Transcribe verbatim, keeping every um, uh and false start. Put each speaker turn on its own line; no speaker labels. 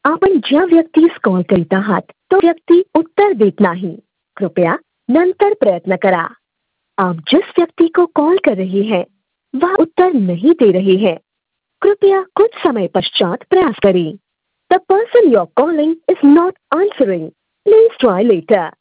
आपण ज्या व्यक्तीस कॉल करीत आहात तो व्यक्ती उत्तर देत नहीं। कृपया नंतर प्रयत्न करा। आप जिस व्यक्ति को कॉल कर रही हैं वह उत्तर नहीं दे रही है। कृपया कुछ समय पश्चात प्रयास करें। The person you are calling is not answering. Please try letter.